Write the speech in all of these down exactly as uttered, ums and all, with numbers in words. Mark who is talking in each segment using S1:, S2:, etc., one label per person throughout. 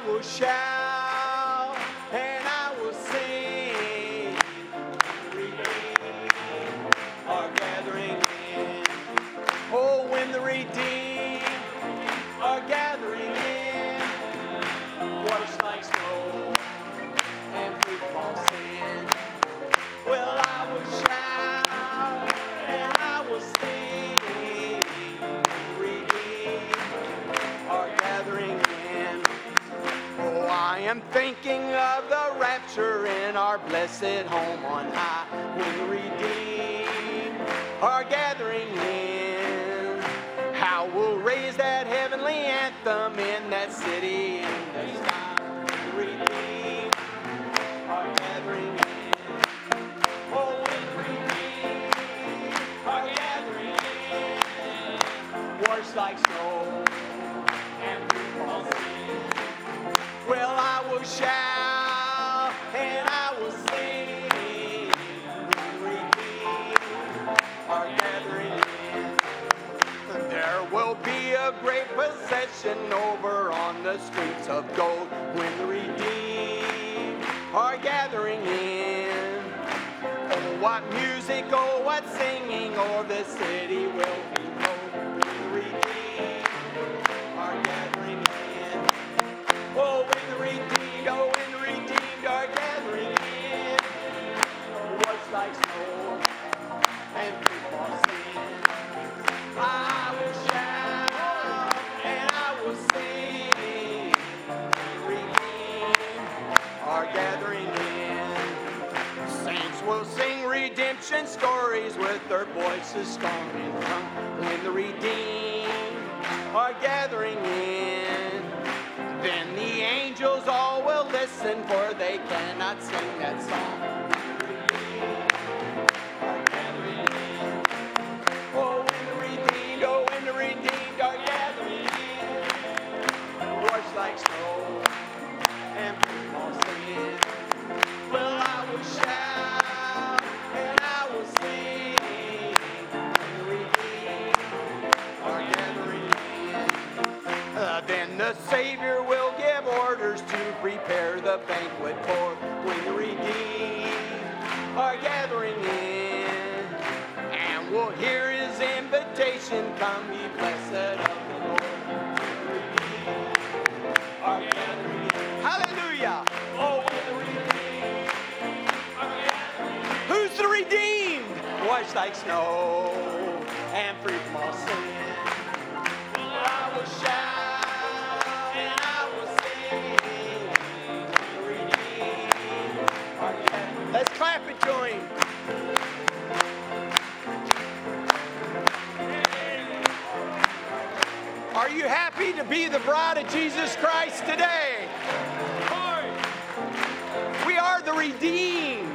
S1: will shout and I will sing. Redeemed are gathering in. Oh, when the redeemed are gathering in, waters like snow and free from all sin. Well, I will shout and I will sing. Redeemed are gathering in. Oh, I am thinking of the rapture in our blessed home on high, when the redeemed are gathering in. How we'll raise that heavenly anthem in that city in the sky. The redeemed are gathering in. Oh, when the redeemed are gathering in, waters like snow and free from all sin. Well, I will shout and I will sing. The redeemed are gathering in. There will be a great procession over on the streets of gold, when the redeemed are gathering in. Oh, what music, oh, what singing, oh, the city will be told. The redeemed are gathering in. Oh, when the redeemed, oh, when the redeemed are gathering in, what's like snow and free from all sin. I will shout and I will sing. The redeemed are gathering in. Saints will sing redemption stories with their voices strong and young, when the redeemed are gathering in. Then the angels all will listen, for they cannot sing that song. Are gathering in. Oh, when the redeemed, oh, when the redeemed are gathering in, wash like snow and free from all sin. Well, I will shout and I will sing. The redeemed are gathering in. Uh, then the Savior will give orders to prepare the banquet for, when the redeemed are gathering in. And we'll hear his invitation, come ye blessed of the Lord. The redeemed are gathering in. Hallelujah! Oh, when the redeemed are gathering in. Who's the redeemed? Washed like snow and free from all sin. Well, I will shout. Let's clap and join. Are you happy to be the bride of Jesus Christ today? We are the redeemed.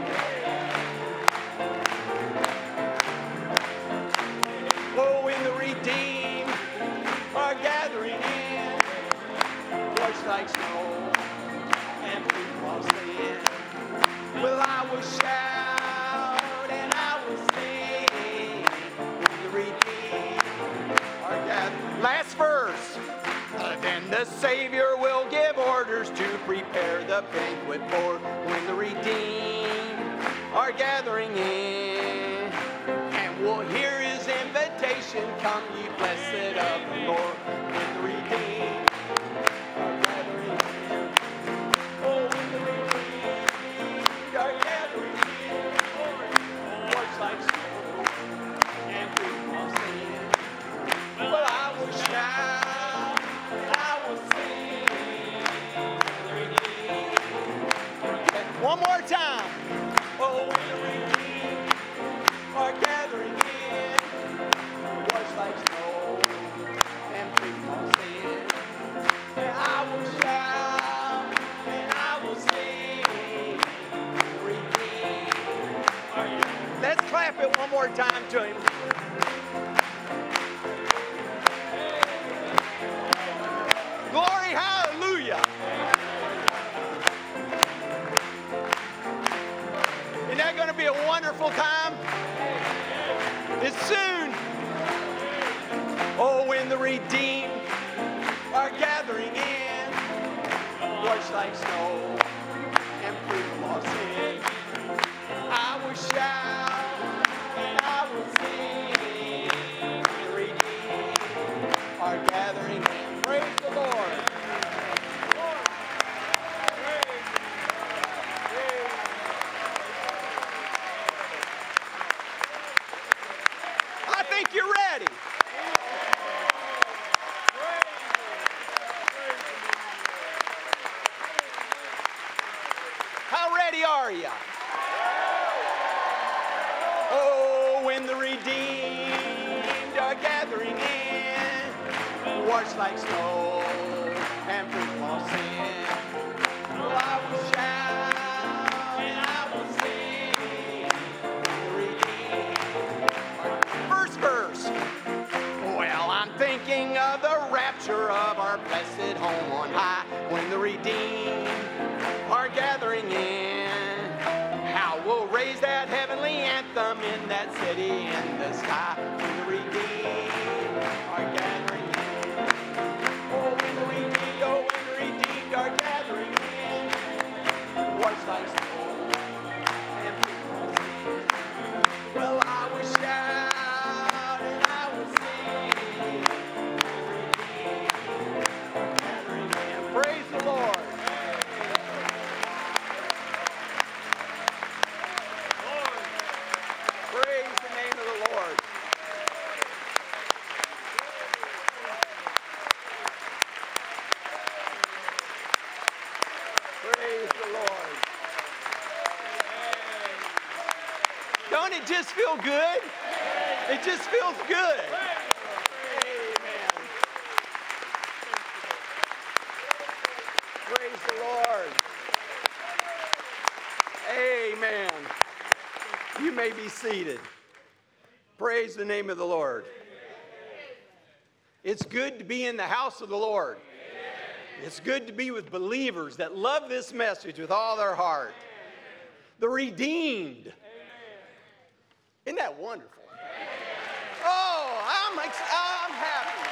S1: Oh, when the redeemed are gathering in, washed like snow and free from all sin. Well, I will shout and I will sing. The redeemed are gathered. Last verse. Uh, then the Savior will give orders to prepare the banquet board, when the redeemed are gathering in. And we'll hear his invitation, come ye blessed of the Lord. When the redeemed are gathering in. Oh, when the redeemed are gathering in, waters like snow and free from all sin. Well, I will shout, I will sing. One more time. Oh, when the redeemed are gathering in, waters like snow and free from all sin. And I will shout and I will sing. Let's clap it one more time to him. Glory, hallelujah. Isn't that going to be a wonderful time? It's soon. Oh, when the redeemed are gathering in, washed like snow and free from all sin. I will shout and I will sing. The redeemed are gathering in. Praise the Lord. I think you're ready. How ready are you? Oh, when the redeemed are gathering in, washed like snow and free from all sin. Well, I will shout and I will sing. The redeemed. First verse. Well, I'm thinking of the rapture of our blessed home on high, when the redeemed are gathering in. How we'll raise that heavenly anthem in that city in the sky, when the redeemed are gathering in. Oh, when the redeemed, oh, when the redeemed are gathering in. What's like snow and people sing. Well, I will shout and I will sing. The redeemed are gathering in. Praise the Lord. Praise the name of the Lord. Praise the Lord. Don't it just feel good? It just feels good. Amen. Praise the Lord. Amen. You may be seated. Praise the name of the Lord. It's good to be in the house of the Lord. It's good to be with believers that love this message with all their heart. The redeemed. Isn't that wonderful? Oh, I'm, ex- I'm happy.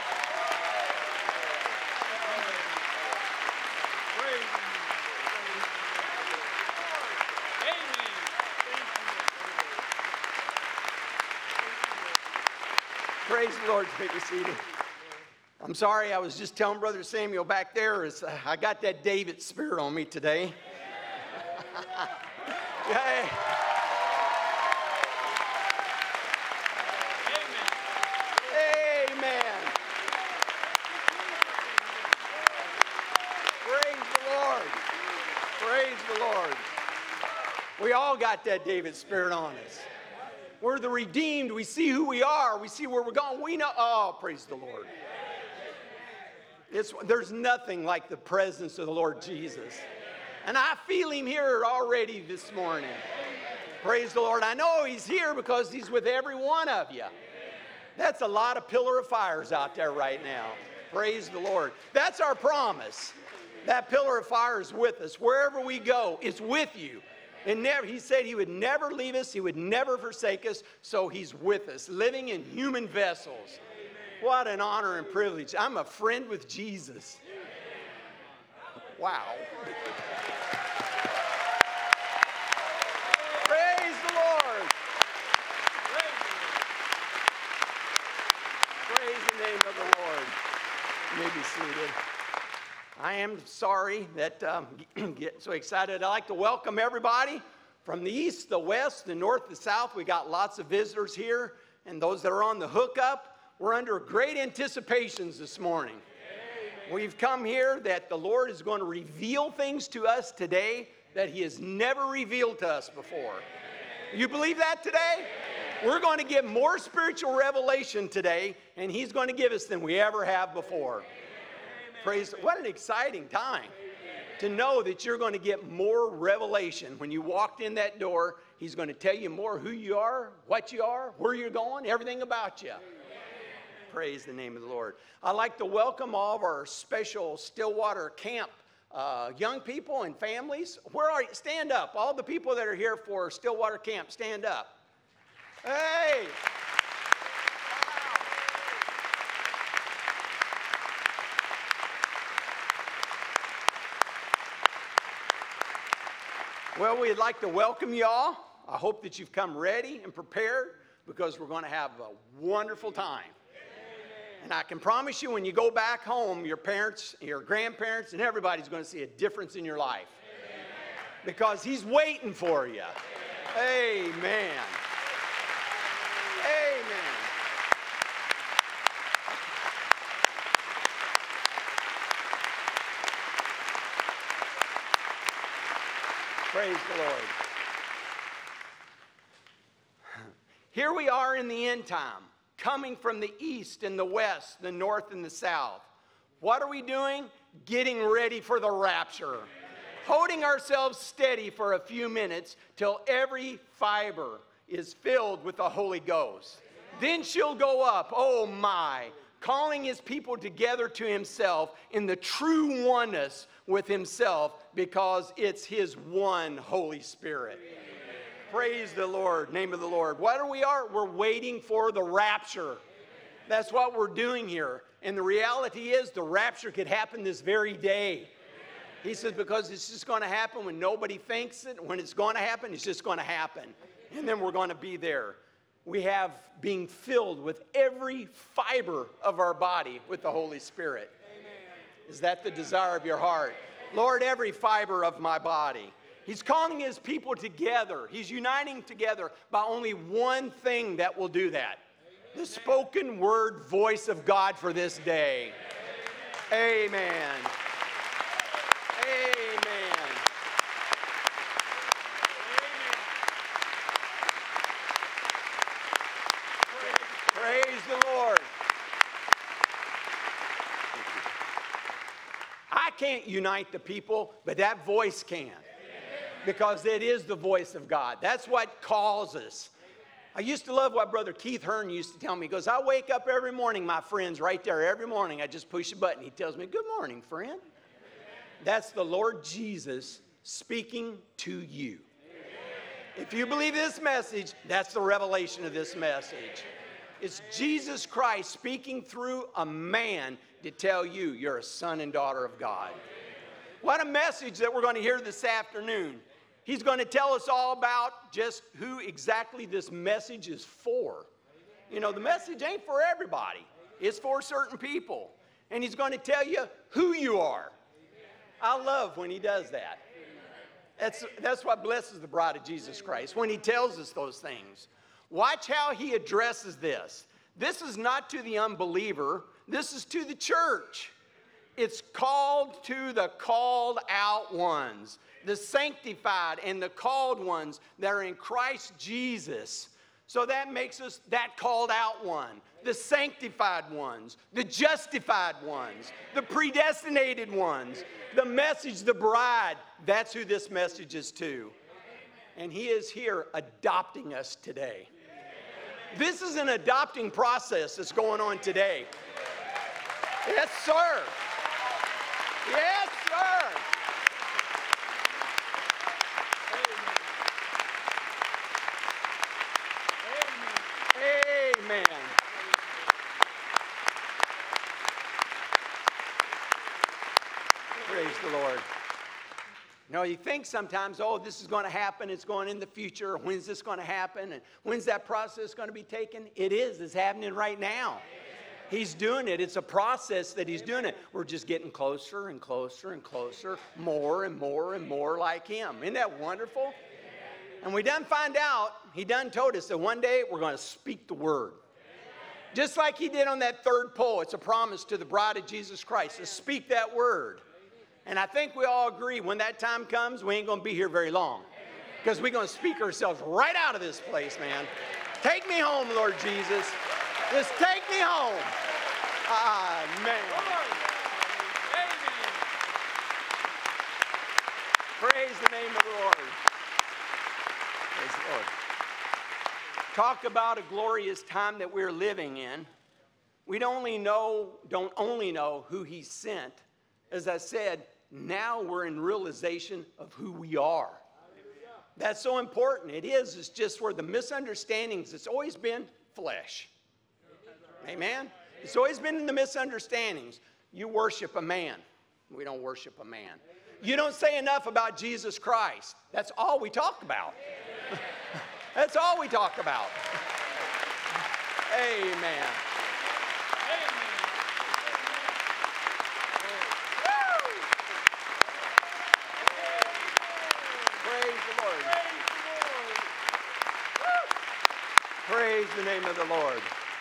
S1: Praise the Lord. Take your seat. I'm sorry, I was just telling Brother Samuel back there, is uh, I got that David spirit on me today. Yeah. Amen. Praise the Lord. Praise the Lord. We all got that David spirit on us. We're the redeemed. We see who we are. We see where we're going. We know. Oh, praise the Lord. It's, there's nothing like the presence of the Lord Jesus. And I feel him here already this morning. Praise the Lord. I know he's here because he's with every one of you. That's a lot of pillar of fires out there right now. Praise the Lord. That's our promise. That pillar of fire is with us. Wherever we go, it's with you. And never, he said he would never leave us. He would never forsake us. So he's with us, living in human vessels. What an honor and privilege. I'm a friend with Jesus. Wow. Praise the Lord. Praise the name of the Lord. You may be seated. I am sorry that um, get so excited. I'd like to welcome everybody from the east, the west, the north, the south. We got lots of visitors here, and those that are on the hookup. We're under great anticipations this morning. Amen. We've come here that the Lord is going to reveal things to us today that he has never revealed to us before. Amen. You believe that today? Amen. We're going to get more spiritual revelation today, and he's going to give us than we ever have before. Amen. Praise. What an exciting time. Amen. To know that you're going to get more revelation. When you walked in that door, he's going to tell you more who you are, what you are, where you're going, everything about you. Praise the name of the Lord. I'd like to welcome all of our special Stillwater Camp uh, young people and families. Where are you? Stand up. All the people that are here for Stillwater Camp, stand up. Hey! Well, we'd like to welcome y'all. I hope that you've come ready and prepared because we're going to have a wonderful time. And I can promise you when you go back home, your parents, your grandparents, and everybody's going to see a difference in your life. Because he's waiting for you. Amen. Amen. Praise the Lord. Here we are in the end time, coming from the east and the west, the north and the south. What are we doing? Getting ready for the rapture. Holding ourselves steady for a few minutes till every fiber is filled with the Holy Ghost. Then she'll go up, oh my, calling his people together to himself in the true oneness with himself because it's his one Holy Spirit. Amen. Praise the Lord, name of the Lord. What are we are? We're waiting for the rapture. Amen. That's what we're doing here. And the reality is the rapture could happen this very day. He says because it's just going to happen when nobody thinks it. When it's going to happen, it's just going to happen. And then we're going to be there. We have being filled with every fiber of our body with the Holy Spirit. Amen. Is that the desire of your heart? Lord, every fiber of my body. He's calling his people together. He's uniting together by only one thing that will do that. The spoken word voice of God for this day. Amen. Amen. Praise the Lord. I can't unite the people, but that voice can. Because it is the voice of God. That's what calls us. I used to love what Brother Keith Hearn used to tell me. He goes, I wake up every morning, my friends, right there. Every morning I just push a button. He tells me, good morning, friend. That's the Lord Jesus speaking to you. If you believe this message, that's the revelation of this message. It's Jesus Christ speaking through a man to tell you you're a son and daughter of God. What a message that we're going to hear this afternoon. He's going to tell us all about just who exactly this message is for. You know, the message ain't for everybody. It's for certain people. And he's going to tell you who you are. I love when he does that. That's, that's what blesses the bride of Jesus Christ, when he tells us those things. Watch how he addresses this. This is not to the unbeliever. This is to the church. It's called to the called out ones, the sanctified and the called ones that are in Christ Jesus. So that makes us that called out one, the sanctified ones, the justified ones, the predestinated ones, the message, the bride. That's who this message is to. And he is here adopting us today. This is an adopting process that's going on today. Yes, sir. Yes, sir. Amen. Amen. Praise the Lord. You know, you think sometimes, oh, this is going to happen, it's going in the future, when's this going to happen, and when's that process going to be taken? It is, it's happening right now. He's doing it. It's a process that he's doing it. We're just getting closer and closer and closer, more and more and more like him. Isn't that wonderful? And we done find out, he done told us that one day we're going to speak the word. Just like he did on that third pole, it's a promise to the bride of Jesus Christ to speak that word. And I think we all agree when that time comes, we ain't going to be here very long. Because we're going to speak ourselves right out of this place, man. Take me home, Lord Jesus. Just take me home. Amen. Praise the name of the Lord. Praise the Lord. Talk about a glorious time that we're living in. We don't only know, don't only know who he sent. As I said, now we're in realization of who we are. That's so important. It is. It's just where the misunderstandings, it's always been flesh. Amen? It's always been in the misunderstandings. You worship a man. We don't worship a man. You don't say enough about Jesus Christ. That's all we talk about. That's all we talk about. Amen. Praise the Lord. Praise the name of the Lord.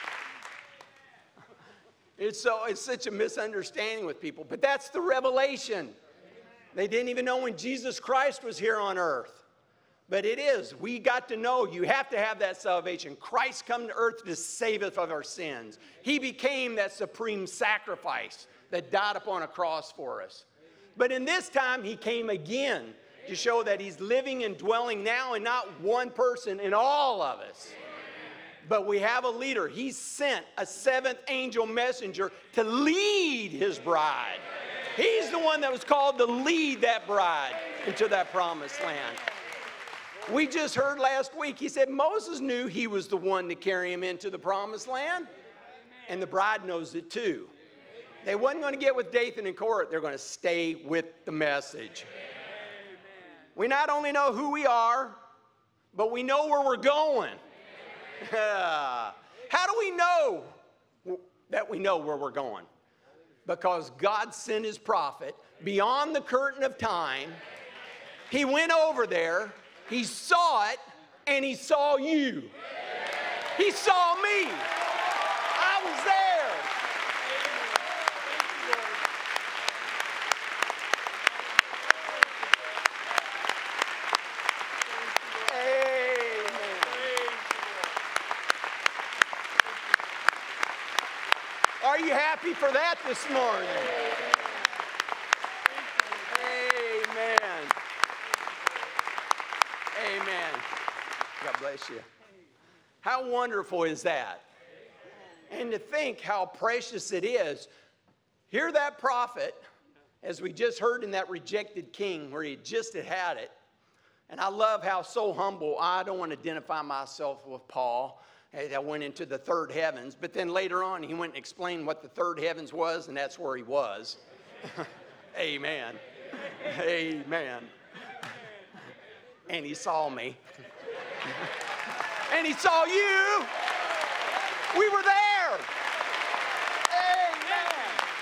S1: It's so it's such a misunderstanding with people, but that's the revelation. They didn't even know when Jesus Christ was here on earth. But it is. We got to know you have to have that salvation. Christ come to earth to save us of our sins. He became that supreme sacrifice that died upon a cross for us. But in this time, he came again to show that he's living and dwelling now in not one person, in all of us. But we have a leader. He sent a seventh angel messenger to lead his bride. He's the one that was called to lead that bride into that promised land. We just heard last week, he said Moses knew he was the one to carry him into the promised land. And the bride knows it too. They wasn't going to get with Dathan and Korah. They're going to stay with the message. We not only know who we are, but we know where we're going. How do we know that we know where we're going? Because God sent his prophet beyond the curtain of time. He went over there, he saw it, and he saw you. He saw me. I was there. Are you happy for that this morning? Amen. Amen. God bless you. How wonderful is that? And to think how precious it is. Hear that prophet, as we just heard in that rejected king where he just had had it. And I love how so humble, I don't want to identify myself with Paul. That went into the third heavens, but then later on he went and explained what the third heavens was, and that's where he was. Amen. Amen. And he saw me. And he saw you. We were there. Amen.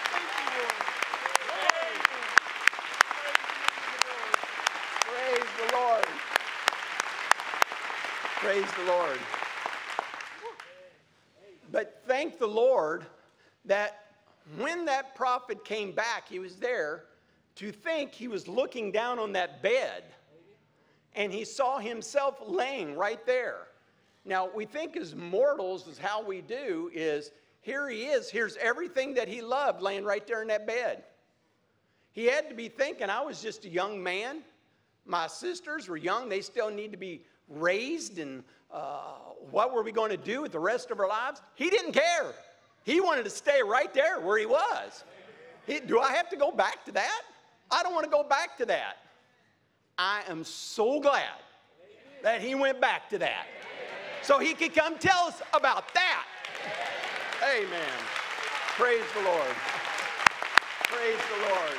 S1: Praise the Lord. Praise the Lord. But thank the Lord that when that prophet came back, he was there to think he was looking down on that bed. And he saw himself laying right there. Now, we think as mortals, is how we do, is here he is. Here's everything that he loved laying right there in that bed. He had to be thinking, I was just a young man. My sisters were young. They still need to be raised, and uh, what were we going to do with the rest of our lives? He didn't care. He wanted to stay right there where he was. He, do I have to go back to that? I don't want to go back to that. I am so glad that he went back to that, so he could come tell us about that. Amen. Praise the Lord. Praise the Lord.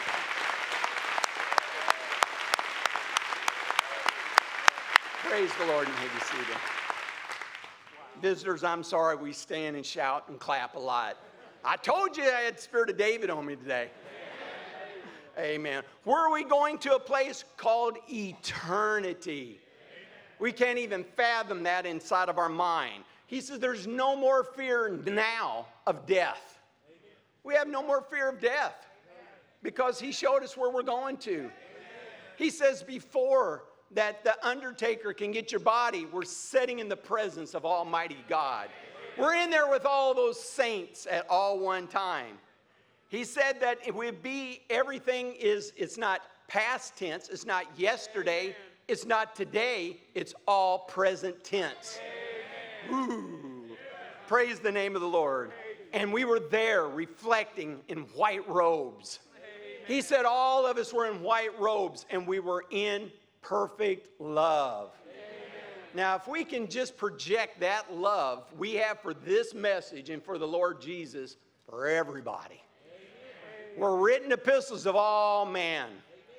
S1: Praise the Lord, and be seated. Visitors, I'm sorry we stand and shout and clap a lot. I told you I had the Spirit of David on me today. Amen. Where are we going? To a place called eternity. We can't even fathom that inside of our mind. He says there's no more fear now of death. We have no more fear of death because he showed us where we're going to. He says before that the undertaker can get your body, we're sitting in the presence of Almighty God. We're in there with all those saints at all one time. He said that it would be, everything is, it's not past tense, it's not yesterday, it's not today, it's all present tense. Ooh, praise the name of the Lord. And we were there reflecting in white robes. He said all of us were in white robes and we were in perfect love. Now, if we can just project that love we have for this message and for the Lord Jesus for everybody. We're written epistles of all men.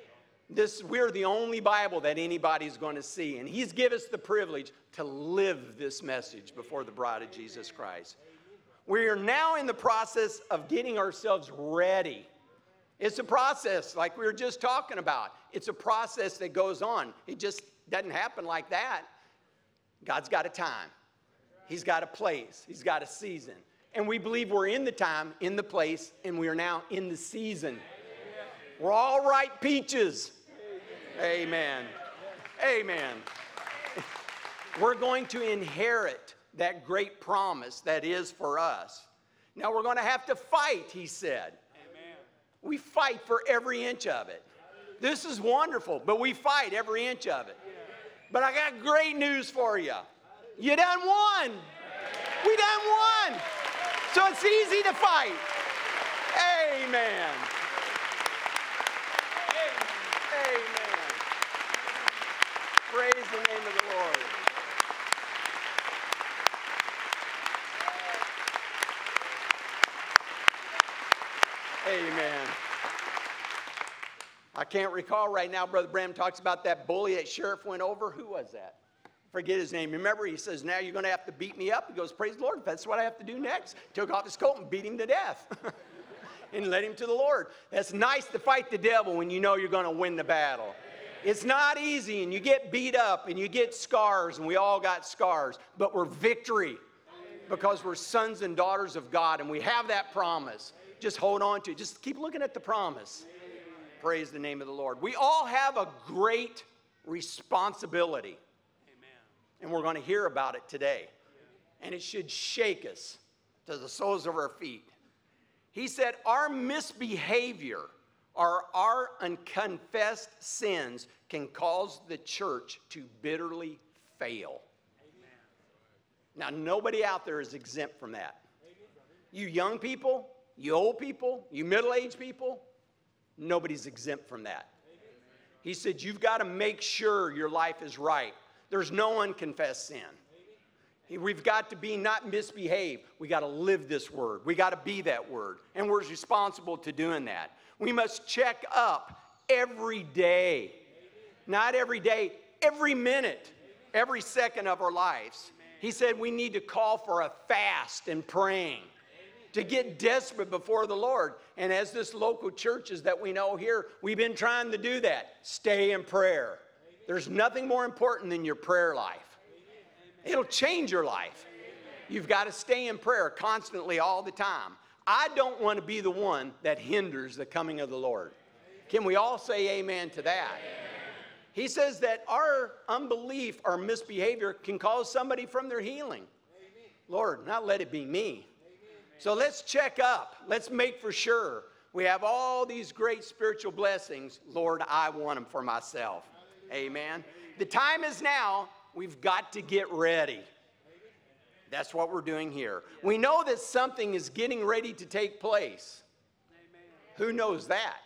S1: This, we're the only Bible that anybody's going to see. And he's given us the privilege to live this message before the bride of Jesus Christ. We are now in the process of getting ourselves ready. It's a process like we were just talking about. It's a process that goes on. It just doesn't happen like that. God's got a time. He's got a place. He's got a season. And we believe we're in the time, in the place, and we are now in the season. We're all ripe peaches. Amen. Amen. We're going to inherit that great promise that is for us. Now we're going to have to fight, he said. Amen. We fight for every inch of it. This is wonderful, but we fight every inch of it. But I got great news for you. You done won. We done won. So it's easy to fight. Amen. Amen. Praise the name of the Lord. Amen. I can't recall right now, Brother Bram talks about that bully that sheriff went over. Who was that? Forget his name. Remember, he says, now you're going to have to beat me up. He goes, praise the Lord, if that's what I have to do next. Took off his coat and beat him to death. And led him to the Lord. It's nice to fight the devil when you know you're going to win the battle. It's not easy, and you get beat up, and you get scars, and we all got scars. But we're victory because we're sons and daughters of God, and we have that promise. Just hold on to it. Just keep looking at the promise. Praise the name of the Lord. We all have a great responsibility. And we're going to hear about it today. And it should shake us to the soles of our feet. He said, our misbehavior or our unconfessed sins can cause the church to bitterly fail. Now, nobody out there is exempt from that. You young people, you old people, you middle-aged people, nobody's exempt from that. He said, you've got to make sure your life is right. There's no unconfessed sin. We've got to be not misbehave. We got to live this word. We got to be that word. And we're responsible to doing that. We must check up every day. Not every day, every minute, every second of our lives. He said we need to call for a fast and praying. To get desperate before the Lord. And as this local churches that we know here, we've been trying to do that. Stay in prayer. There's nothing more important than your prayer life. It'll change your life. You've got to stay in prayer constantly all the time. I don't want to be the one that hinders the coming of the Lord. Can we all say amen to that? He says that our unbelief, our misbehavior can cause somebody from their healing. Lord, not let it be me. So let's check up. Let's make for sure. We have all these great spiritual blessings. Lord, I want them for myself. Amen. The time is now. We've got to get ready. That's what we're doing here. We know that something is getting ready to take place. Who knows that?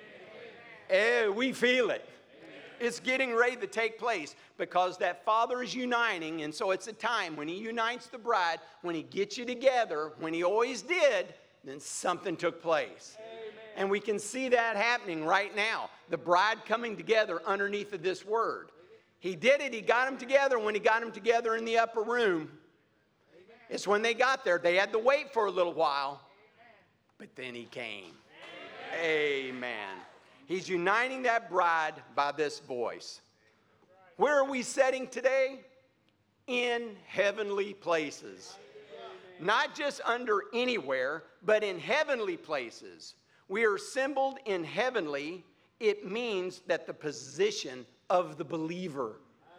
S1: Eh, we feel it. It's getting ready to take place because that Father is uniting, and so it's a time when he unites the bride, when he gets you together, when he always did, then something took place. And we can see that happening right now. The bride coming together underneath of this word. He did it. He got them together. When he got them together in the upper room, it's when they got there. They had to wait for a little while, but then he came. Amen. He's uniting that bride by this voice. Where are we setting today? In heavenly places. Not just under anywhere, but in heavenly places. We are symboled in heavenly. It means that the position of the believer.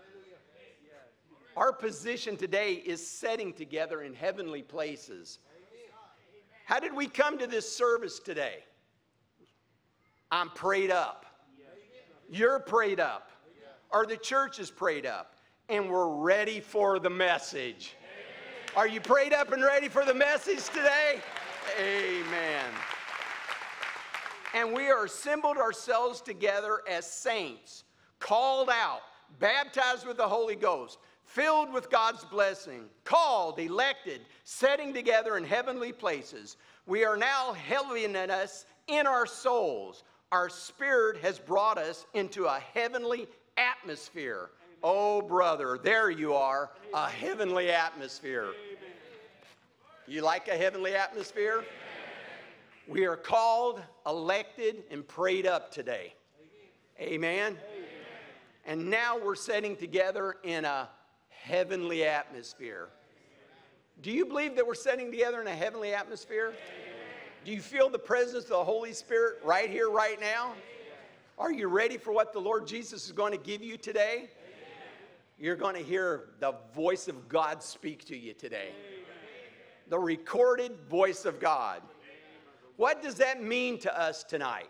S1: Our position today is setting together in heavenly places. How did we come to this service today? I'm prayed up. You're prayed up. Or the church is prayed up. And we're ready for the message. Are you prayed up and ready for the message today? Amen. And we are assembled ourselves together as saints, called out, baptized with the Holy Ghost, filled with God's blessing, called, elected, setting together in heavenly places. We are now heaviness in our souls, our spirit has brought us into a heavenly atmosphere. Oh, brother, there you are, a heavenly atmosphere. You like a heavenly atmosphere? We are called, elected, and prayed up today. Amen? And now we're sitting together in a heavenly atmosphere. Do you believe that we're sitting together in a heavenly atmosphere? Do you feel the presence of the Holy Spirit right here, right now? Are you ready for what the Lord Jesus is going to give you today? You're going to hear the voice of God speak to you today. The recorded voice of God. What does that mean to us tonight?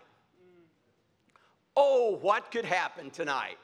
S1: Oh, what could happen tonight?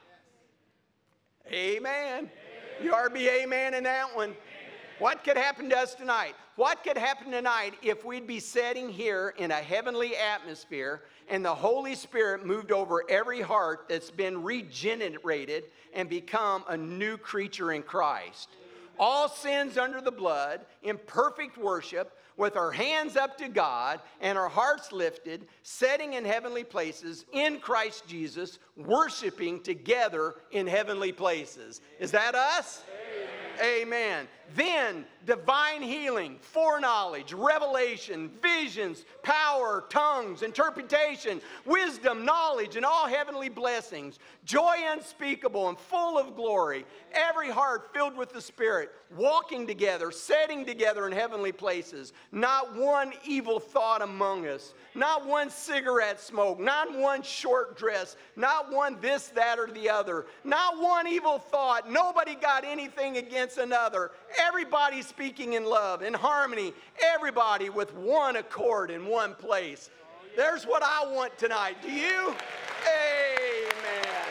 S1: Amen. You ought to be amen in that one. What could happen to us tonight? What could happen tonight if we'd be sitting here in a heavenly atmosphere and the Holy Spirit moved over every heart that's been regenerated and become a new creature in Christ? All sins under the blood, in perfect worship, with our hands up to God and our hearts lifted, sitting in heavenly places in Christ Jesus, worshiping together in heavenly places. Is that us? Amen. Amen. Then divine healing, foreknowledge, revelation, visions, power, tongues, interpretation, wisdom, knowledge, and all heavenly blessings, joy unspeakable and full of glory, every heart filled with the Spirit, walking together, sitting together in heavenly places, not one evil thought among us, not one cigarette smoke, not one short dress, not one this, that, or the other, not one evil thought, nobody got anything against another. Everybody speaking in love, in harmony, everybody with one accord in one place. There's what I want tonight. Do you? Amen.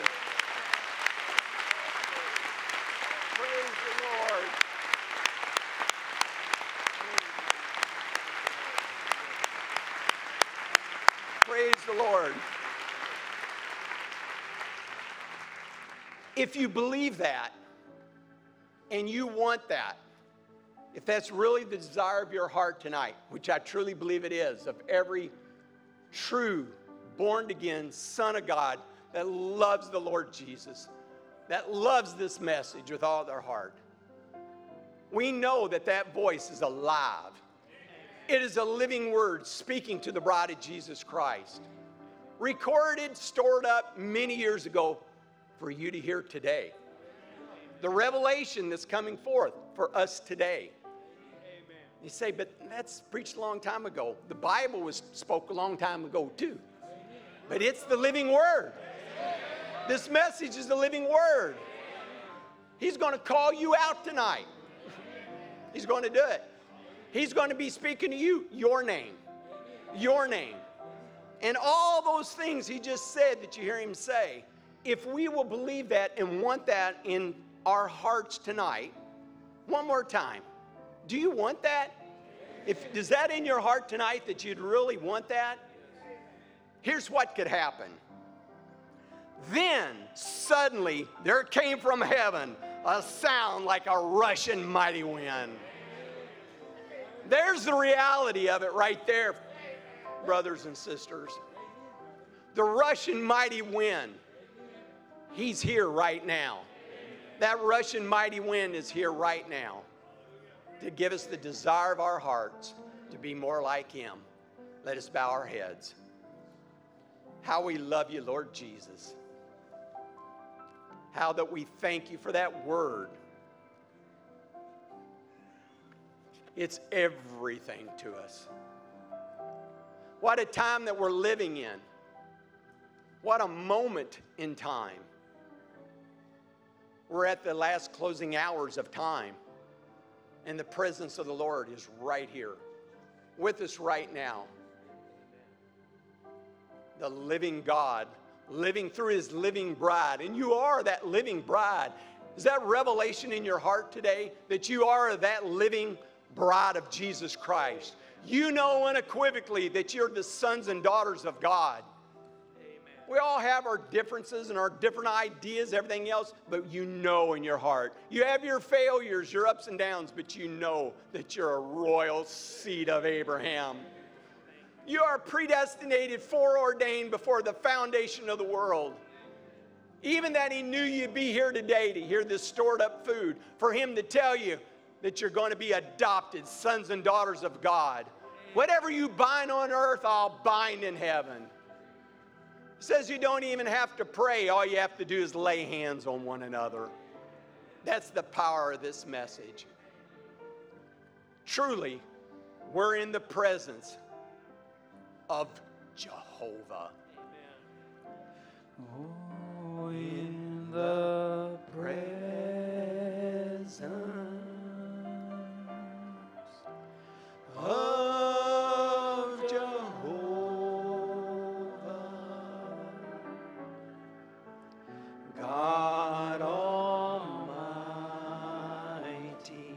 S1: Praise the Lord. Praise the Lord. If you believe that, and you want that, if that's really the desire of your heart tonight, which I truly believe it is, of every true, born-again Son of God that loves the Lord Jesus, that loves this message with all their heart, we know that that voice is alive. It is a living word speaking to the bride of Jesus Christ. Recorded, stored up many years ago for you to hear today. The revelation that's coming forth for us today. Amen. You say, but that's preached a long time ago. The Bible was spoke a long time ago too. But it's the living word. This message is the living word. He's going to call you out tonight. He's going to do it. He's going to be speaking to you, your name. Your name. And all those things he just said that you hear him say, if we will believe that and want that in our hearts tonight, one more time. Do you want that? If is that in your heart tonight that you'd really want that? Here's what could happen. Then suddenly there came from heaven a sound like a rushing mighty wind. There's the reality of it right there, brothers and sisters. The rushing mighty wind. He's here right now. That rushing mighty wind is here right now to give us the desire of our hearts to be more like him. Let us bow our heads. How we love you, Lord Jesus. How that we thank you for that word. It's everything to us. What a time that we're living in. What a moment in time. We're at the last closing hours of time, and the presence of the Lord is right here with us right now. The living God, living through his living bride, and you are that living bride. Is that revelation in your heart today that you are that living bride of Jesus Christ? You know unequivocally that you're the sons and daughters of God. We all have our differences and our different ideas, everything else, but you know in your heart. You have your failures, your ups and downs, but you know that you're a royal seed of Abraham. You are predestinated, foreordained before the foundation of the world. Even that he knew you'd be here today to hear this stored up food, for him to tell you that you're going to be adopted sons and daughters of God. Whatever you bind on earth, I'll bind in heaven. He says you don't even have to pray. All you have to do is lay hands on one another. That's the power of this message. Truly, we're in the presence of Jehovah.
S2: Amen. Oh, in the presence
S1: of Jehovah, God Almighty,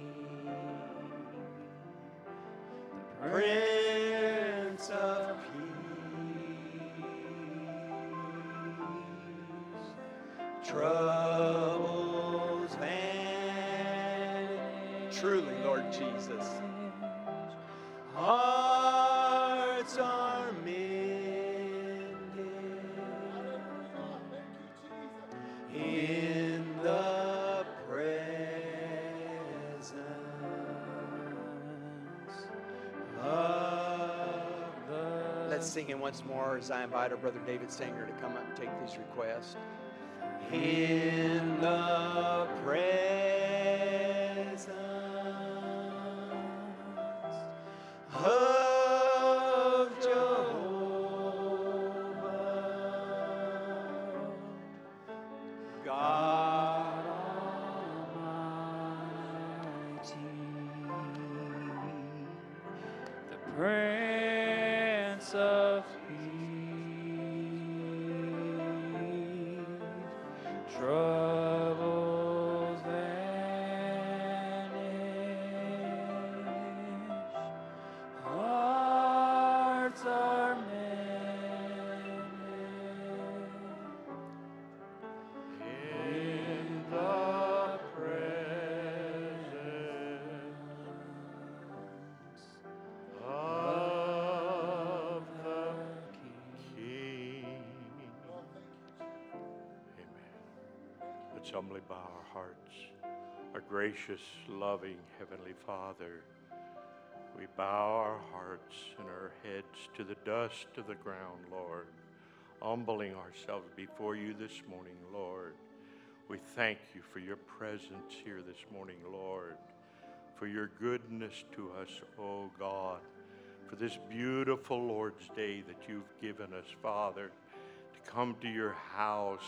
S1: the Prince of Peace, troubles vanish. Truly, Lord Jesus, hearts are mended in the presence of the... Let's sing it once more as I invite our brother David Singer to come up and take these requests. In the presence of Jehovah, God Almighty,
S2: the Prince of Peace, troubles vanish, hearts are mended in the presence of the King.
S3: Amen. Let's humbly bow our hearts. Our gracious, loving Heavenly Father, we bow our hearts and our heads to the dust of the ground, Lord, humbling ourselves before you this morning, Lord. We thank you for your presence here this morning, Lord, for your goodness to us, oh God, for this beautiful Lord's Day that you've given us, Father, to come to your house,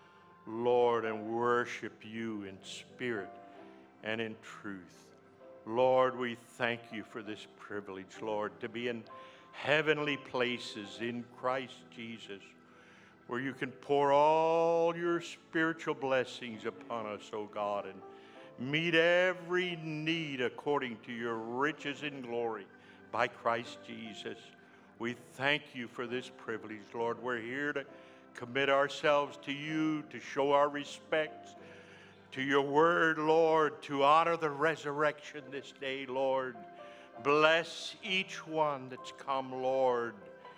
S3: Lord, and worship you in spirit and in truth. Lord, we thank you for this privilege, Lord, to be in heavenly places in Christ Jesus, where you can pour all your spiritual blessings upon us, oh God, and meet every need according to your riches in glory by Christ Jesus. We thank you for this privilege, Lord. We're here to commit ourselves to you, to show our respects to your word, Lord, to honor the resurrection this day, Lord. Bless each one that's come, Lord.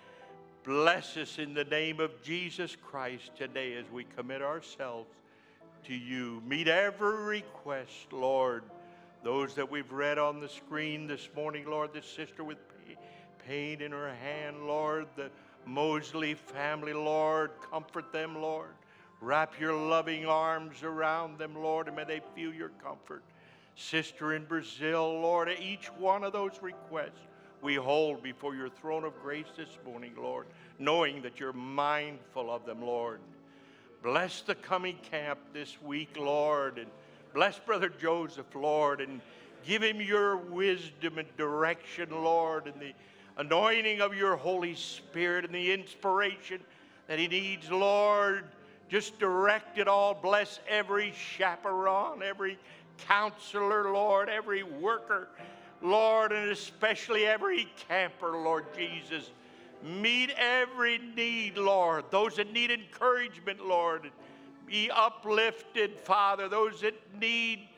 S3: Bless us in the name of Jesus Christ today as we commit ourselves to you. Meet every request, Lord. Those that we've read on the screen this morning, Lord, this sister with pain in her hand, Lord, the Mosley family, Lord, comfort them, Lord. Wrap your loving arms around them, Lord, and may they feel your comfort. Sister in Brazil, Lord, each one of those requests we hold before your throne of grace this morning, Lord, knowing that you're mindful of them, Lord. Bless the coming camp this week, Lord, and bless Brother Joseph, Lord, and give him your wisdom and direction, Lord, and the anointing of your Holy Spirit and the inspiration that he needs, Lord. Just direct it all. Bless every chaperone, every counselor, Lord, every worker, Lord, and especially every camper, Lord Jesus. Meet every need, Lord. Those that need encouragement, Lord, be uplifted, Father. Those that need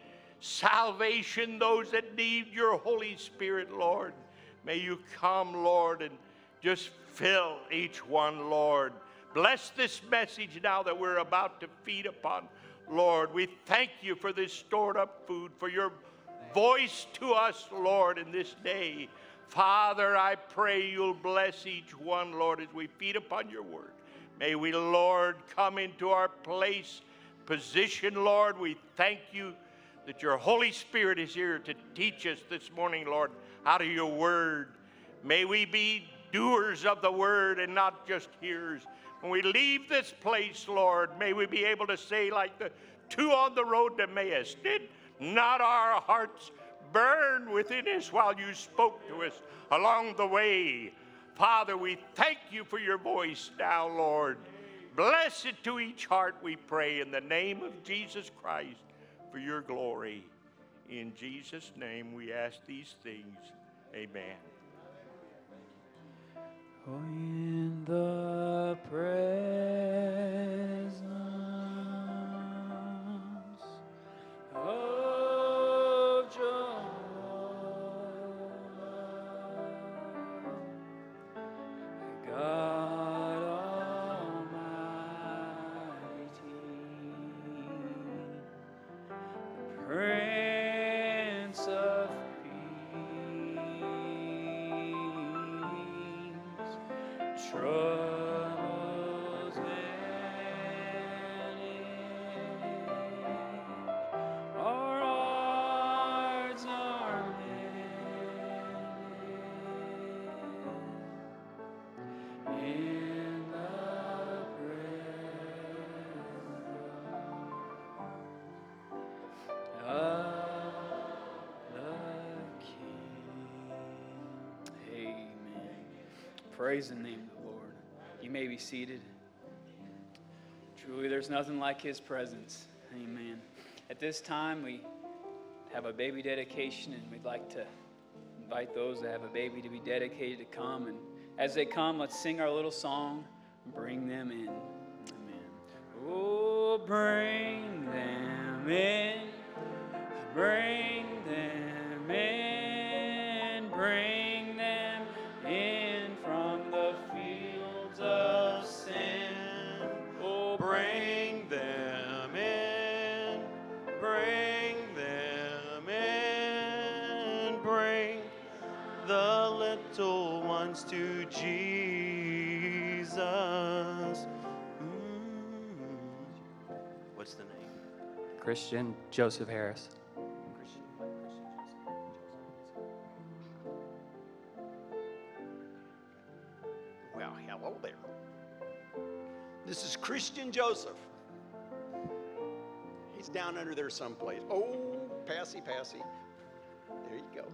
S3: salvation, those that need your Holy Spirit, Lord. May you come, Lord, and Just fill each one, Lord. Bless this message now that we're about to feed upon, Lord. We thank you for this stored up food, for your voice to us, Lord, in this day. Father, I pray you'll bless each one, Lord, as we feed upon your word. May we, Lord, come into our place, position, Lord. We thank you that your Holy Spirit is here to teach us this morning, Lord, out of your word. May we be doers of the word and not just hearers. When we leave this place, Lord, may we be able to say like the two on the road to Emmaus, did not our hearts burn within us while you spoke to us along the way? Father, we thank you for your voice now, Lord. Bless it to each heart, we pray, in the name of Jesus Christ, for your glory. In Jesus' name we ask these things. Amen.
S2: In the presence of Jehovah, God Almighty, Prince of Peace, troubles vanish, our hearts are mended in the presence of the King. Amen. Praise the name of the Lord. You may be seated. Truly, there's nothing like his presence. Amen. At this time, we have a baby dedication, and we'd like to invite those that have a baby to be dedicated to come. And as they come, let's sing our little song and bring them in. Amen. Oh, bring them in. Bring them in. Bring them in from the fields of sin. Oh,
S1: Bring them in, bring them in, bring the little ones to Jesus. Mm. What's the name?
S4: Christian Joseph Harris.
S1: Well, hello there. This is Christian Joseph. He's down under there someplace. Oh, passy, passy. There you go.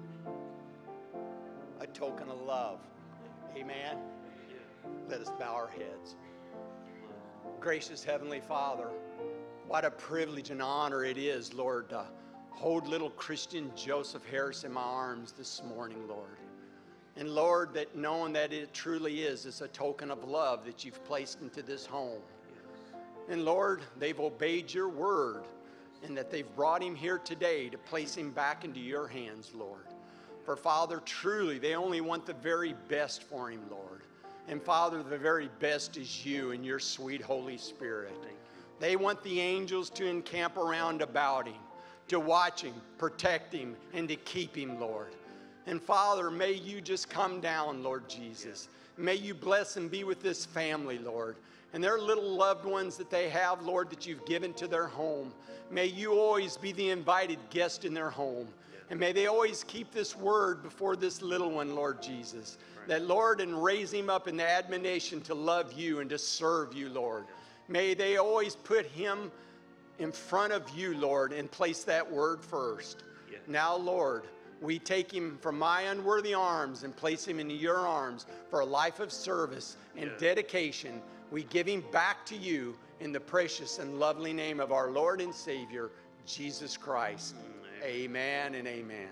S1: A token of love. Amen. Let us bow our heads. Gracious Heavenly Father, what a privilege and honor it is, Lord, to hold little Christian Joseph Harris in my arms this morning, Lord. And Lord, that knowing that it truly is, it's a token of love that you've placed into this home. And Lord, they've obeyed your word, and that they've brought him here today to place him back into your hands, Lord. For Father, truly, they only want the very best for him, Lord. And Father, the very best is you and your sweet Holy Spirit. They want the angels to encamp around about him, to watch him, protect him, and to keep him, Lord. And Father, may you just come down, Lord Jesus. May you bless and be with this family, Lord. And their little loved ones that they have, Lord, that you've given to their home. May you always be the invited guest in their home. And may they always keep this word before this little one, Lord Jesus. That, Lord, and raise him up in the admonition to love you and to serve you, Lord. May they always put him in front of you, Lord, and place that word first. Now, Lord, we take him from my unworthy arms and place him into your arms for a life of service and dedication. We give him back to you in the precious and lovely name of our Lord and Savior, Jesus Christ. Amen, amen and amen.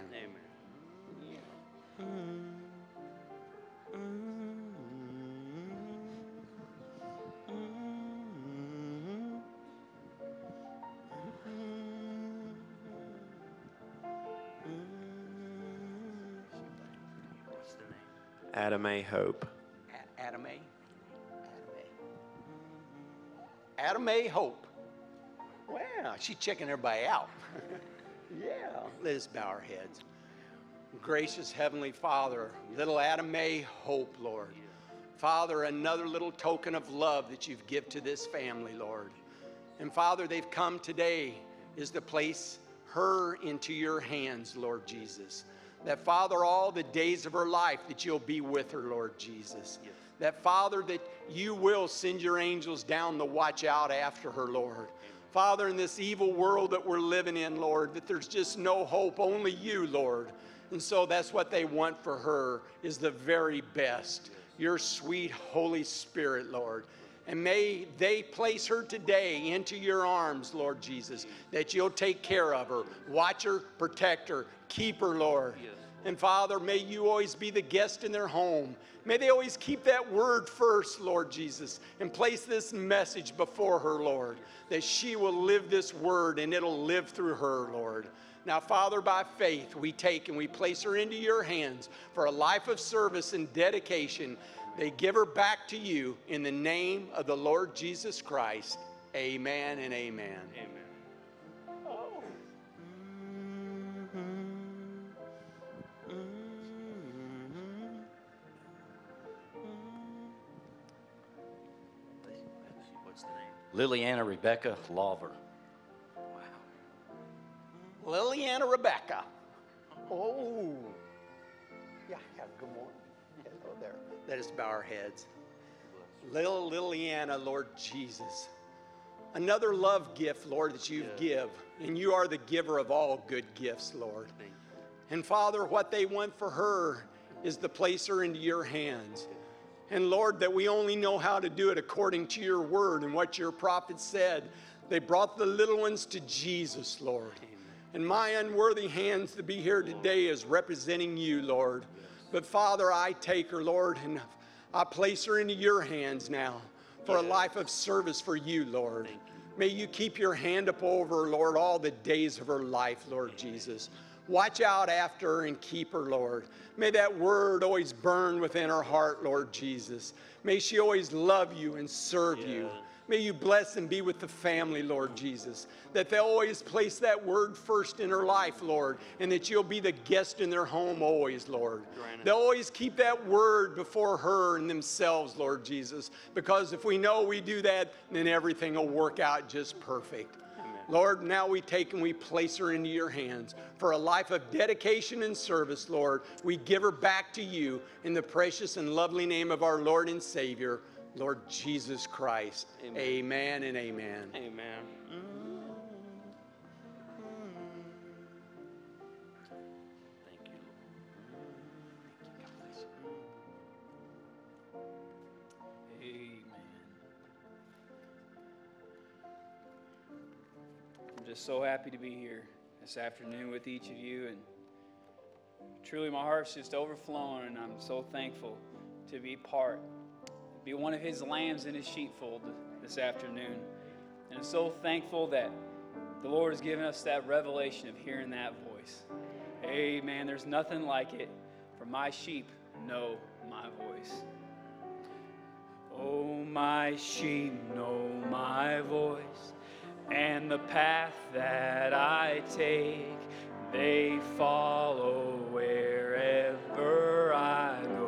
S1: Amen.
S5: Adam A. Hope.
S1: Adam A. Hope. Wow, she's checking everybody out. Yeah, let us bow our heads. Gracious Heavenly Father, little Adam A. Hope, Lord. Father, another little token of love that you've given to this family, Lord. And Father, they've come today is to place her into your hands, Lord Jesus. That Father, all the days of her life that you'll be with her, Lord Jesus. Yes. That Father, that you will send your angels down to watch out after her, Lord. Amen. Father, in this evil world that we're living in, Lord, that there's just no hope, only you, Lord. And so that's what they want for her, is the very best. Your sweet Holy Spirit, Lord. And may they place her today into your arms, Lord Jesus, that you'll take care of her, watch her, protect her, keep her, Lord. Yes. And Father, may you always be the guest in their home. May they always keep that word first, Lord Jesus, and place this message before her, Lord, that she will live this word and it'll live through her, Lord. Now, Father, by faith, we take and we place her into your hands for a life of service and dedication. They give her back to you in the name of the Lord Jesus Christ. Amen and amen.
S3: Amen.
S1: Oh.
S5: What's the name? Liliana Rebecca Lawver.
S1: Liliana Rebecca. Oh. Yeah, yeah, good morning. Hello there. Let us bow our heads. Little Liliana, Lord Jesus. Another love gift, Lord, that you yeah. give. And you are the giver of all good gifts, Lord. And Father, what they want for her is to place her into your hands. And Lord, that we only know how to do it according to your word and what your prophet said. They brought the little ones to Jesus, Lord. And my unworthy hands to be here today is representing you, Lord. But Father, I take her, Lord, and I place her into your hands now for a life of service for you, Lord. May you keep your hand up over her, Lord, all the days of her life, Lord Jesus. Watch out after her and keep her, Lord. May that word always burn within her heart, Lord Jesus. May she always love you and serve yeah. you. May you bless and be with the family, Lord Jesus, that they'll always place that word first in her life, Lord, and that you'll be the guest in their home always, Lord. They'll always keep that word before her and themselves, Lord Jesus, because if we know we do that, then everything will work out just perfect. Amen. Lord, now we take and we place her into your hands for a life of dedication and service, Lord. We give her back to you in the precious and lovely name of our Lord and Savior, Lord Jesus Christ. Amen, amen and amen.
S5: Amen. Thank you, Lord.
S2: Amen. I'm just so happy to be here this afternoon with each of you, and truly my heart's just overflowing, and I'm so thankful to be part be one of his lambs in his sheepfold this afternoon. And I'm so thankful that the Lord has given us that revelation of hearing that voice. Amen. There's nothing like it, for my sheep know my voice. Oh, my sheep know my voice, and the path that I take, they follow wherever I go.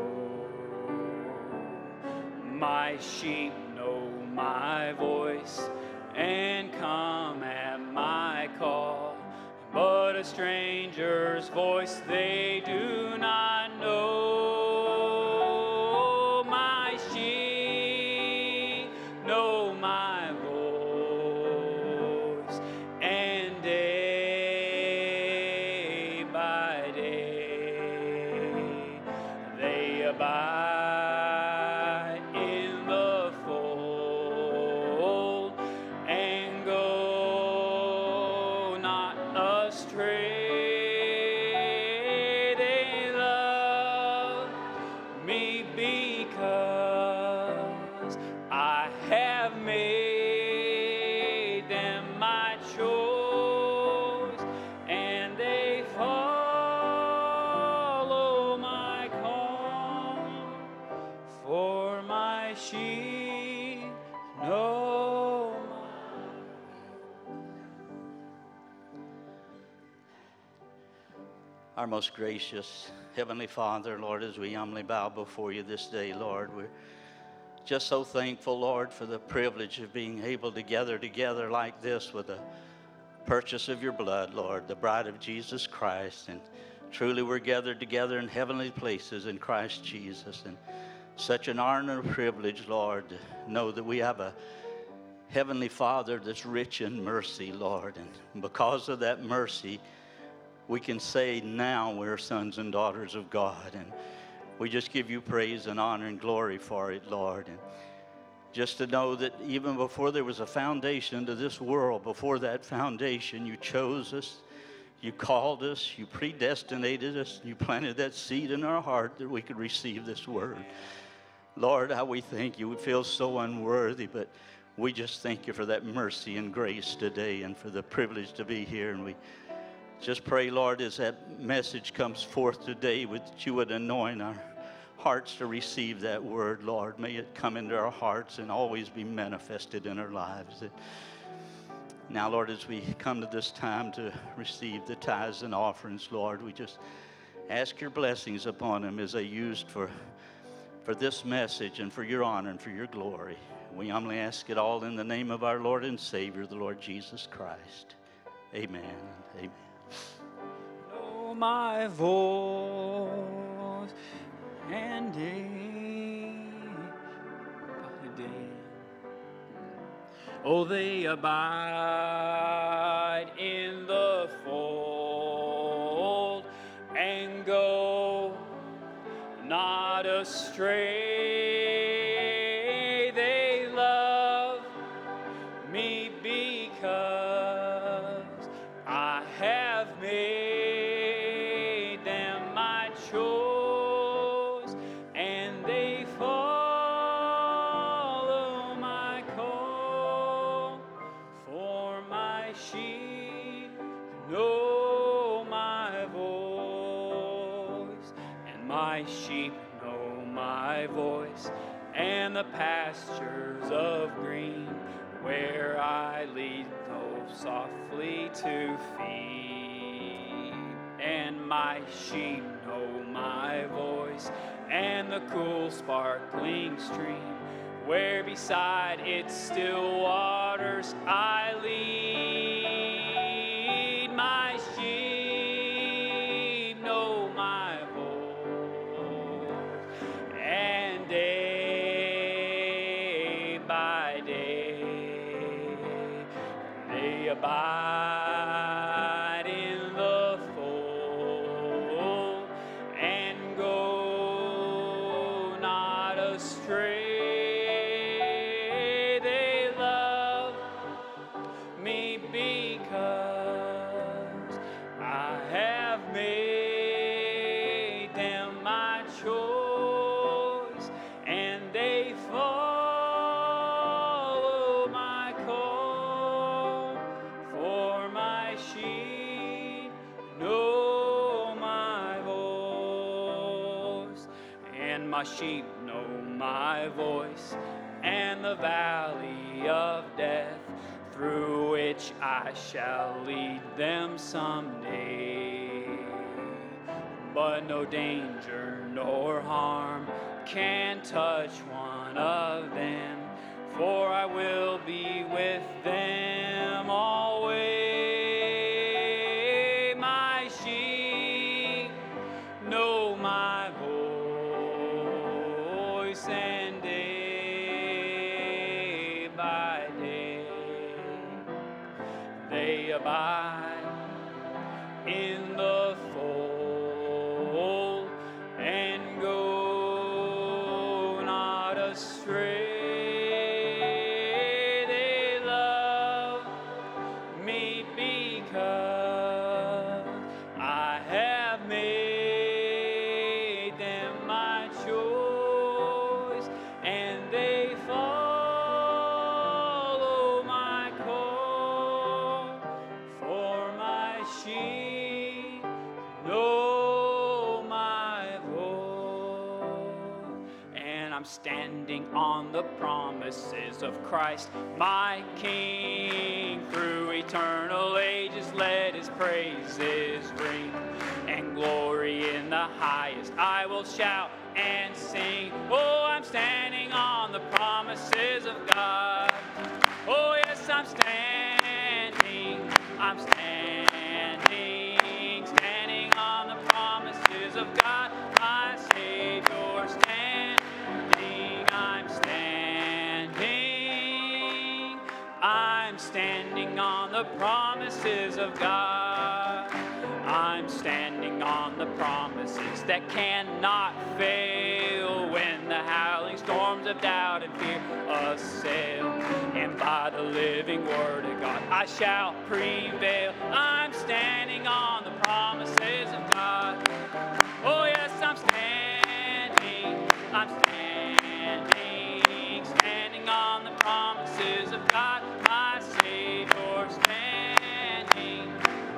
S2: My sheep know my voice and come at my call, but a stranger's voice they do not know. My sheep know my voice, and day by day they abide sheep know
S6: Our most gracious Heavenly Father, Lord, as we humbly bow before you this day, Lord, we're just so thankful, Lord, for the privilege of being able to gather together like this with the purchase of your blood, Lord, the bride of Jesus Christ. And truly we're gathered together in heavenly places in Christ Jesus. And such an honor and a privilege, Lord, to know that we have a Heavenly Father that's rich in mercy, Lord. And because of that mercy, we can say now we're sons and daughters of God. And we just give you praise and honor and glory for it, Lord. And just to know that even before there was a foundation to this world, before that foundation, you chose us, you called us, you predestinated us, you planted that seed in our heart that we could receive this word. Lord, how we thank you. We feel so unworthy, but we just thank you for that mercy and grace today and for the privilege to be here. And we just pray, Lord, as that message comes forth today, that you would anoint our hearts to receive that word, Lord. May it come into our hearts and always be manifested in our lives. Now, Lord, as we come to this time to receive the tithes and offerings, Lord, we just ask your blessings upon them as they used for, for this message and for your honor and for your glory. We humbly ask it all in the name of our Lord and Savior, the Lord Jesus Christ. Amen. Amen.
S2: Know my voice and day by day. Oh, they abide in the fold and go not astray. They love me because I have made them my choice, and they follow my call. For my sheep know my voice, and my sheep know my voice, and the pastures of green where I lead those softly to feed. And my sheep know my voice, and the cool sparkling stream where beside its still waters I lead. My sheep know my voice, and day by day they abide in the fold and go not astray. They love me because I have made them my choice, and they follow my call. For my sheep know my voice, and my sheep know my voice, and the valley of death through which I shall lead them someday. But no danger nor harm can touch one of them, for I will be with them always. My sheep know my voice, and day by day they abide in the fold and go not astray. They love me because I have made them my choice, and they follow my call. For my sheep know my voice, and I'm standing on the promises of Christ, my King. Through eternal ages let his praises ring, and glory in the highest. I will shout and sing. Oh, I'm standing on the promises of God. Oh, yes, I'm standing. I'm standing. Standing on the promises of God. My Savior standing. I'm standing. I'm standing on the promises of God. I'm standing on the promises that cannot fail when the howling storms of doubt and fear assail. And by the living word of God, I shall prevail. I'm standing on the promises of God. Oh, yes, I'm standing. I'm standing. Standing on the promises of God. My Savior standing.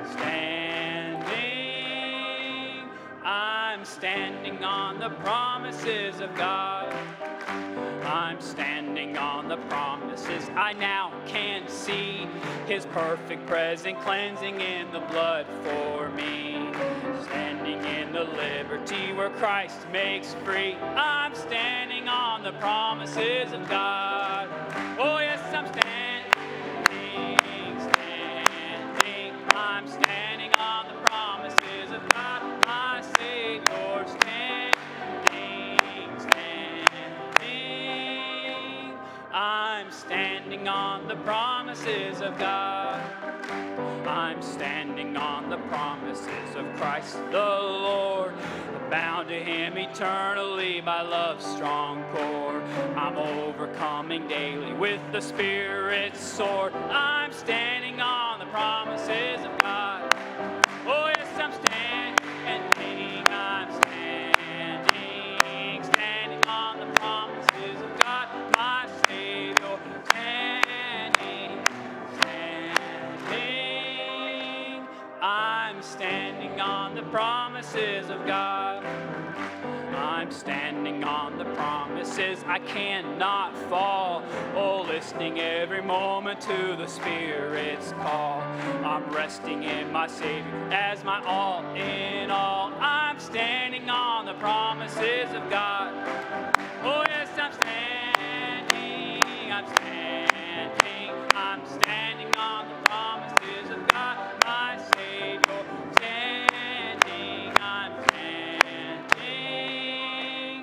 S2: Standing. I'm standing on the promises of God. I'm standing on the promises I now can see. His perfect present cleansing in the blood for me. Standing in the liberty where Christ makes free. I'm standing on the promises of God. Oh, yes, I'm standing, standing. I'm standing on the promises of God. My Savior standing, standing. I'm standing on the promises of God. I'm standing on the promises of Christ the Lord. Bound to Him eternally by love's strong cord. I'm overcoming daily with the Spirit's sword. I'm standing on the promises of God. Oh, yes, I'm standing. I'm standing. Standing on the promises of God. My Savior standing. Standing. I'm standing on the promises of God. I'm standing on the promises I cannot fall. Oh, listening every moment to the Spirit's call. I'm resting in my Savior as my all in all. I'm standing on the promises of God. Oh, yes, I'm standing. I'm standing. I'm standing on the promises of God. My Savior standing. I'm standing.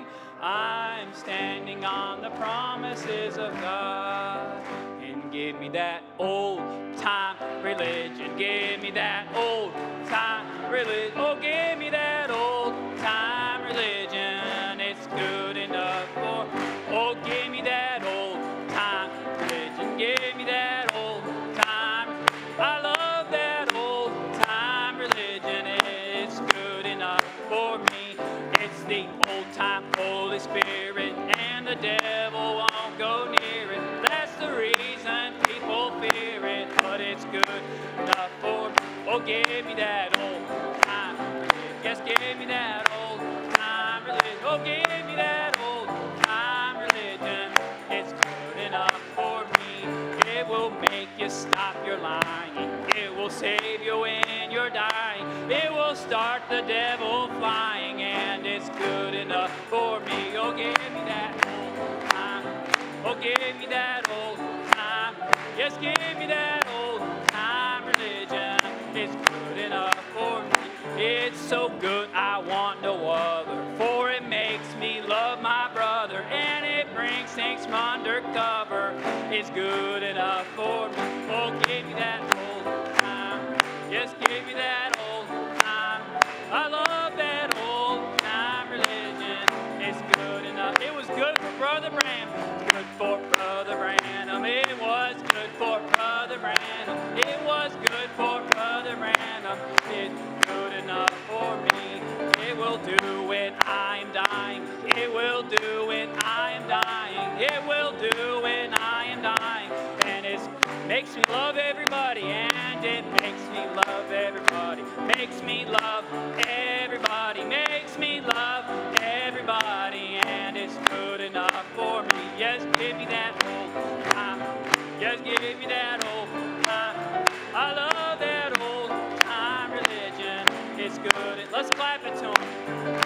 S2: I'm standing on the promises of God. And give me that old time religion. Give me that old time religion. Oh, give me that old time religion. It's good enough for. Oh, give me that old time religion. Give me that old time. I love that old time religion. It's good enough for me. It's the old time Holy Spirit, and the devil won't go near it. That's the reason people fear it, but it's good enough for me. Oh, give me that old time religion. Yes, give me that old time religion. Oh, give me that old time religion. It's good enough for me. It will make you stop your lying. It will save you when you're dying. It will start the devil flying, and it's good enough for me. Oh, give me that old time. Oh, give me that old time. Yes, give me that old time religion. It's good enough for me. It's so good I want no other, for it makes me love my brother, and it brings things from undercover. It's good enough for me. Oh, give me that old time. Yes, give me that old time. I love that old time religion. It's good enough. It was good for Brother Branham. Good for Brother Branham. It was good for Brother Branham. It was good for Brother Branham. It's good enough for me. It will do when I am dying. It will do when I am dying. It will do when I am dying. And it makes me love everybody. And it makes me love everybody. Makes me love everybody. Makes me love everybody. And it's good enough for me. Yes, give me that old time. Yes, give me that old time. I love that old time religion. It's good. Let's clap it to him.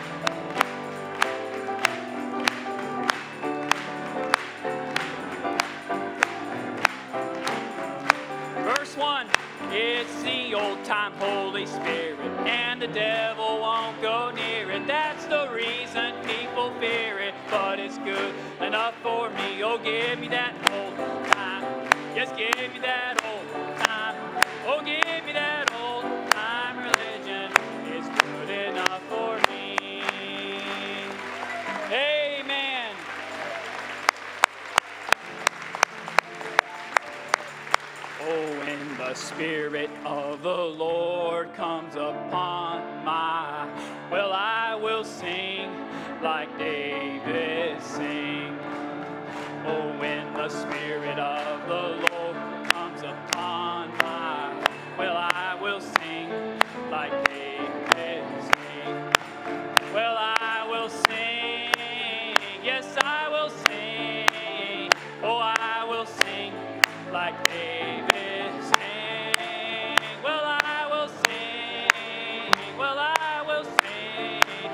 S2: Verse one, it's the old-time Holy Spirit, and the devil won't go near it. That's the reason people fear it, but it's good enough for me. Oh, give me that old time. Yes, give me that old time. Oh, give me that old time. Religion is good enough for me. Amen. Oh, when the Spirit of the Lord comes upon my, well, I will sing like David sing. Oh, when the Spirit of the Lord comes upon my, well, I will sing like David sing. Well, I will sing, yes, I will sing. Oh, I will sing like David sing. Well, I will sing, well, I will sing.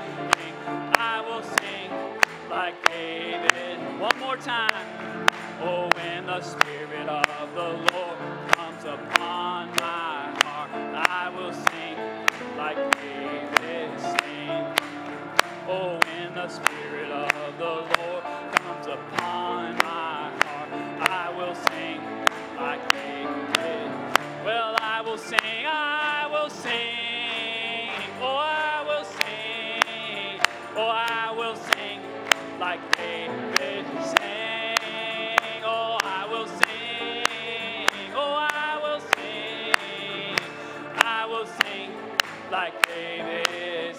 S2: I will sing like David. One more time. Oh, when the Spirit of the Lord comes upon my heart, I will sing like David sing. Oh, when the Spirit of the Lord comes upon my heart, I will sing like David. Well, I will sing, I will sing. Oh, I will sing. Oh, I will sing like David sang. Oh, I will sing. Oh, I will sing. I will sing like David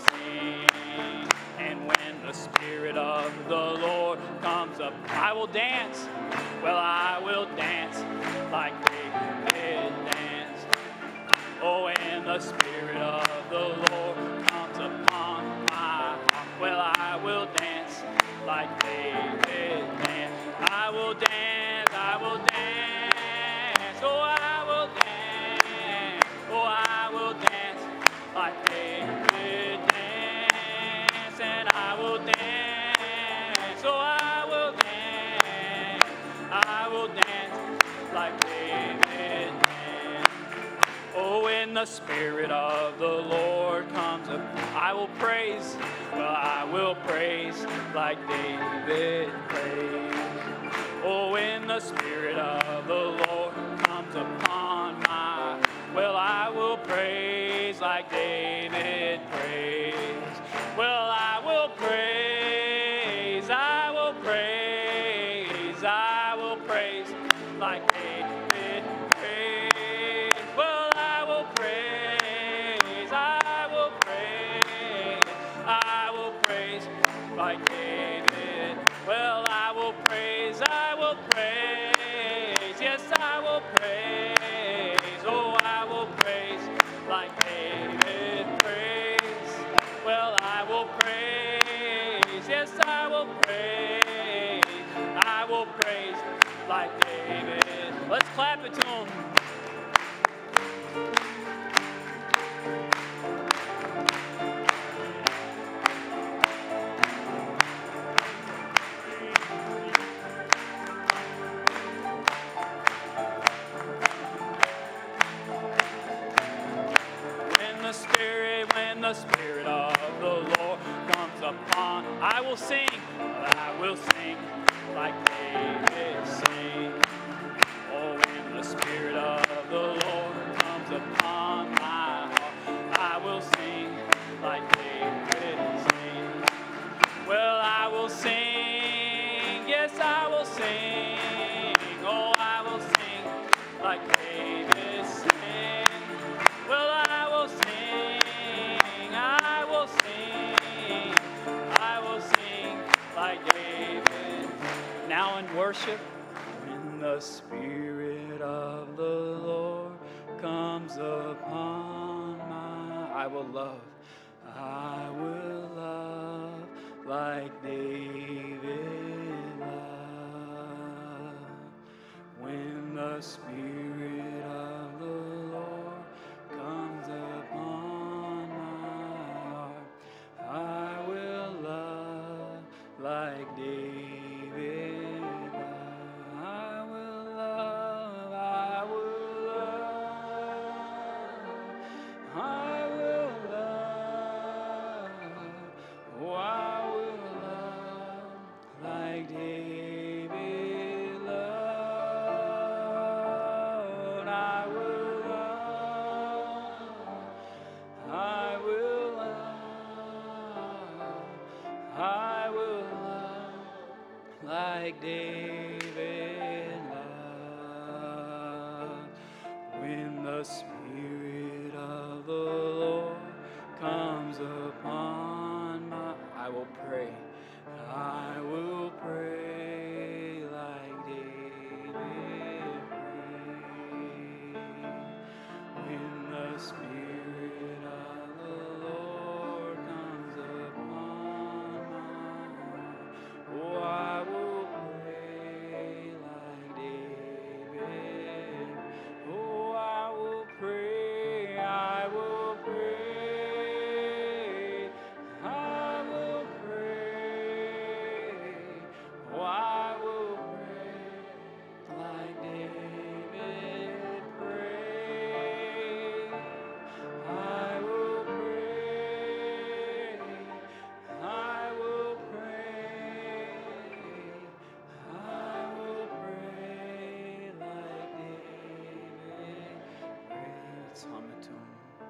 S2: sang. And when the Spirit of the Lord comes up, I will dance. Well, I will dance like David danced. Oh, when the Spirit of the Lord comes upon my heart, well, I will dance like David danced. I will dance, I will dance. Oh, I will dance. Oh, I will dance like David danced. And I will dance. Oh, I will dance. I will dance like David danced. Oh, when the Spirit of the Lord comes up, I will praise. Well, I will praise like David praised. Oh, when the Spirit of the Lord comes upon my, well, I will praise like David praised. Well, I will praise, I will praise, I will praise like David praised. Well, I will praise, I will praise, I will praise like David. Well, I will praise, I will praise, yes, I will praise. Oh, I will praise like David praise. Well, I will praise, yes, I will praise. I will praise like David. Let's clap it to him. The Spirit, when the Spirit of the Lord comes upon, I will sing, I will sing like David sing. Oh, when the Spirit of the Lord comes upon my heart, I will sing like David sing. Well, I will sing, yes, I will sing. Oh, I will sing like David sing. Well, I will sing, I will sing, I will sing like David. Now in worship, when the Spirit of the Lord comes upon my, I will love, I will love like David loved. When the Spirit of the Lord comes upon my heart, like David loved. When the Spirit of the Lord comes upon my, I will pray, I will pray like David prayed. When the Spirit of the Lord comes upon my heart, oh, I will pray like David. Oh, I will pray, I will pray, I will pray. Oh, I will pray like David prayed. I will pray, I will pray, I will pray like David prayed. Let's hum it to him.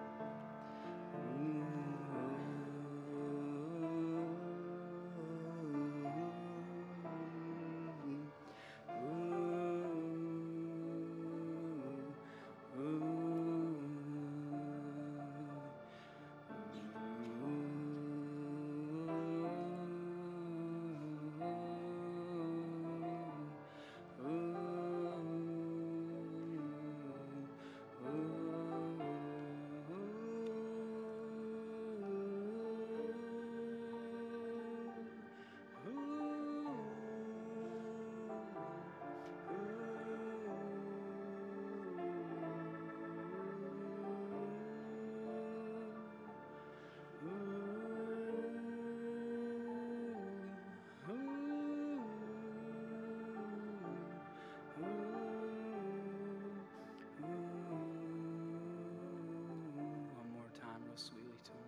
S2: One more time, real sweetly to him.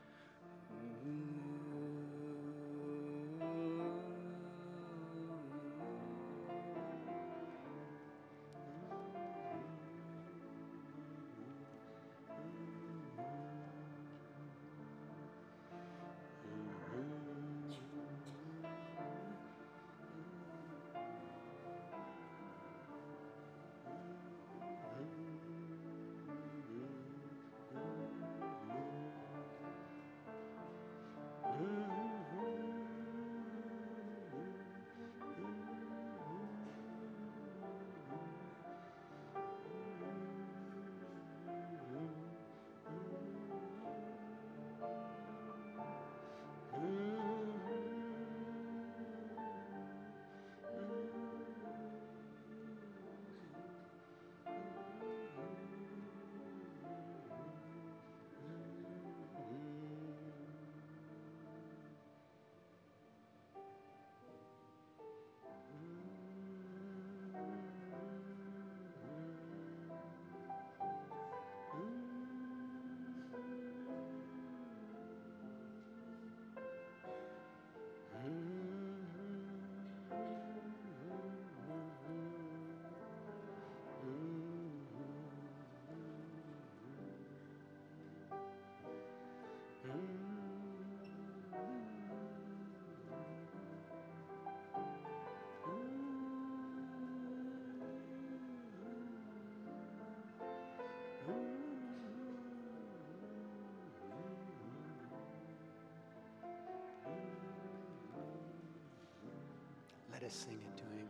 S1: Let us sing it to him.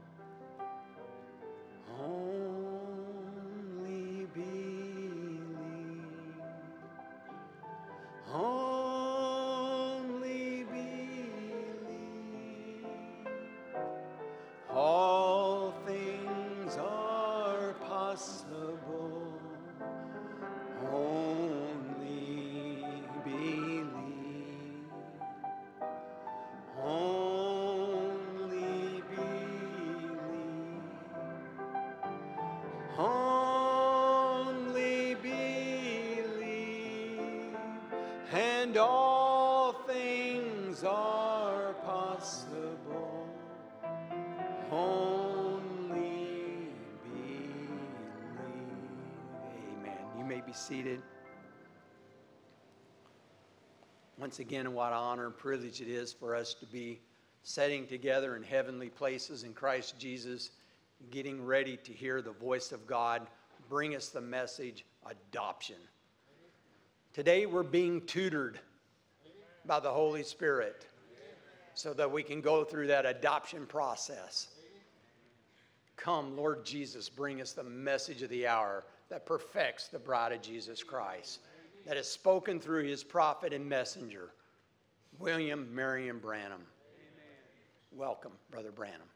S1: Only believe, only believe, all things are possible. Only believe. Only believe, only believe, and all things are possible. Only believe. Amen. You may be seated. Once again, what an honor and privilege it is for us to be setting together in heavenly places in Christ Jesus, getting ready to hear the voice of God bring us the message, adoption. Today we're being tutored by the Holy Spirit so that we can go through that adoption process. Come, Lord Jesus, bring us the message of the hour that perfects the bride of Jesus Christ, that is spoken through his prophet and messenger, William Marion Branham. Welcome, Brother Branham.